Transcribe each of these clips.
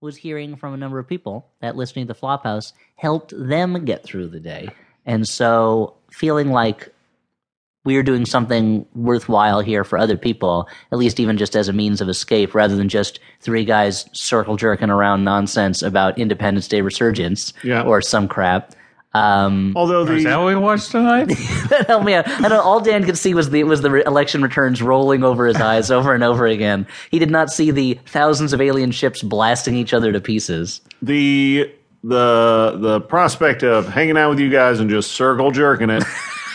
was hearing from a number of people that listening to the Flophouse helped them get through the day. And so feeling like we're doing something worthwhile here for other people, at least even just as a means of escape, rather than just three guys circle jerking around nonsense about Independence Day resurgence or some crap. Although is that what we watched tonight? Help me out. I know all Dan could see was the election returns rolling over his eyes over and over again. He did not see the thousands of alien ships blasting each other to pieces. The prospect of hanging out with you guys and just circle jerking it.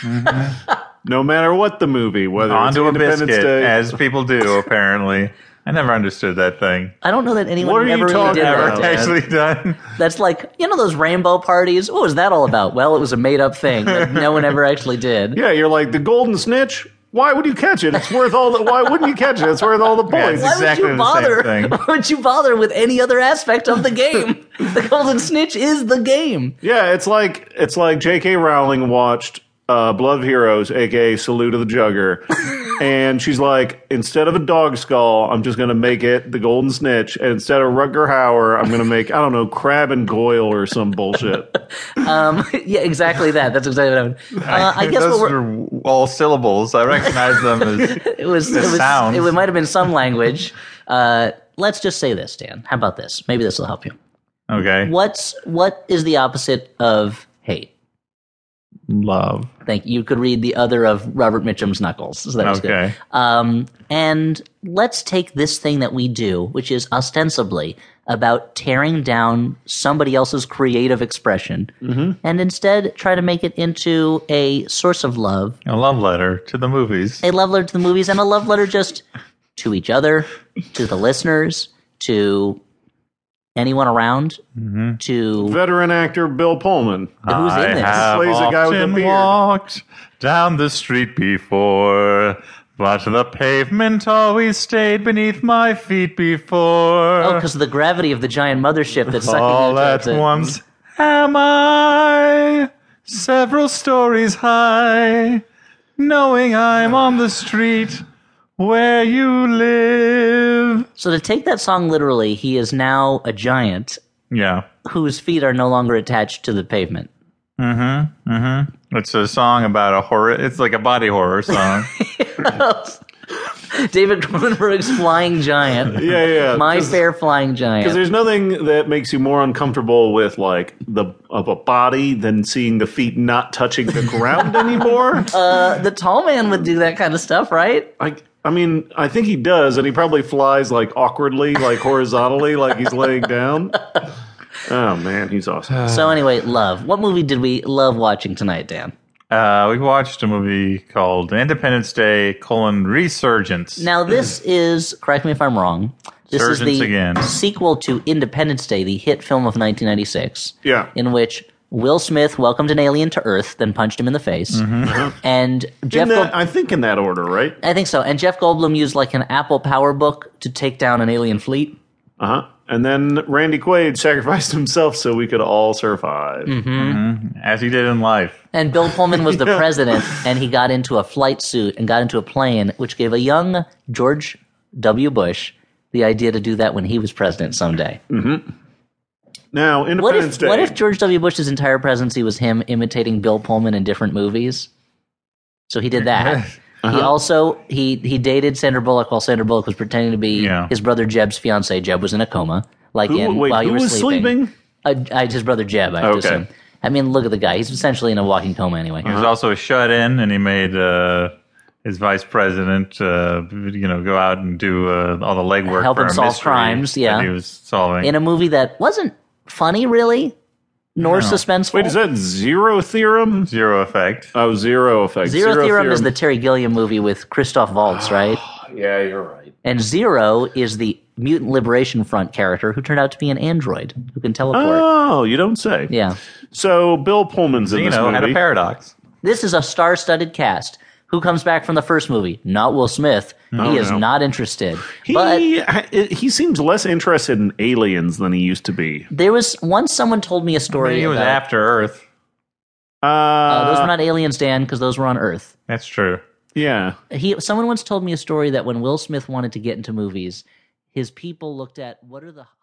No matter what the movie, whether Onto it's Independence a biscuit, Day, as people do, apparently. I never understood that thing. I don't know that anyone What are you ever really talking did about? that. Dan. Actually done. That's like, those rainbow parties? What was that all about? Well, it was a made-up thing that no one ever actually did. yeah, you're like, the golden snitch? Why would you catch it? It's worth all the... Why wouldn't you catch it? It's worth all the points. it's exactly the same thing. Why would you bother with any other aspect of the game? The Golden Snitch is the game. Yeah, it's like J.K. Rowling watched Blood of Heroes, a.k.a. Salute of the Jugger, and she's like, instead of a dog skull, I'm just going to make it the Golden Snitch, and instead of Rutger Hauer, I'm going to make, I don't know, Crab and Goyle or some bullshit. Yeah, exactly that. That's exactly what I guess those what are all syllables. I recognize them as sounds. It might have been some language. Let's just say this, Dan. How about this? Maybe this will help you. Okay. What is the opposite of hate? Love. Thank you. You could read the other of Robert Mitchum's Knuckles. So that was Okay. good. And let's take this thing that we do, which is ostensibly about tearing down somebody else's creative expression, and instead try to make it into a source of love. A love letter to the movies. A love letter to the movies, and a love letter just to each other, to the listeners, to anyone around, to Veteran actor Bill Pullman. who's in this. have Plays a guy with a often beard. walked down the street before, but the pavement always stayed beneath my feet before. Oh, because of the gravity of the giant mothership that's sucking All you at towards it. once am I several stories high, knowing I'm on the street where you live. So to take that song literally, he is now a giant Yeah. whose feet are no longer attached to the pavement. It's a song about a horror. It's like a body horror song. David Cronenberg's Flying Giant. Yeah. My Fair Flying Because Giant. there's nothing that makes you more uncomfortable with like of a body than seeing the feet not touching the ground anymore. The tall man would do that kind of stuff, right? I mean, I think he does, and he probably flies like awkwardly, like horizontally, like he's laying down. Oh man, he's awesome. So anyway, love. What movie did we love watching tonight, Dan? We watched a movie called Independence Day: Resurgence. Now this is, correct me if I'm wrong, this is Surgence the again. sequel to Independence Day, the hit film of 1996. Yeah. In which Will Smith welcomed an alien to Earth, then punched him in the face. Mm-hmm. And Jeff I think in that order, right? I think so. And Jeff Goldblum used like an Apple PowerBook to take down an alien fleet. And then Randy Quaid sacrificed himself so we could all survive. As he did in life. And Bill Pullman was the president, and he got into a flight suit and got into a plane, which gave a young George W. Bush the idea to do that when he was president someday. Now, Independence Day. What if George W. Bush's entire presidency was him imitating Bill Pullman in different movies? So he did that. He also he dated Sandra Bullock while Sandra Bullock was pretending to be his brother Jeb's fiance. Jeb was in a coma, while you who were was sleeping? His brother Jeb. I assume. I mean, look at the guy. He's essentially in a walking coma anyway. He was also shut in, and he made his vice president, go out and do all the legwork, Help for him a solve mystery crimes. Yeah, that he was solving in a movie that wasn't funny, really, nor suspenseful. Wait, is that Zero Theorem? Zero Effect. Oh, Zero Effect. Zero Theorem is the Terry Gilliam movie with Christoph Waltz, right? Yeah, you're right. And Zero is the Mutant Liberation Front character who turned out to be an android who can teleport. Oh, you don't say. Yeah. So Bill Pullman's in this movie. Had a paradox. This is a star-studded cast. Who comes back from the first movie? Not Will Smith. He is not interested. But He seems less interested in aliens than he used to be. there was once someone told me a story He was about... after Earth. those were not aliens, Dan, because those were on Earth. That's true. Yeah. Someone once told me a story that when Will Smith wanted to get into movies, his people looked at what are the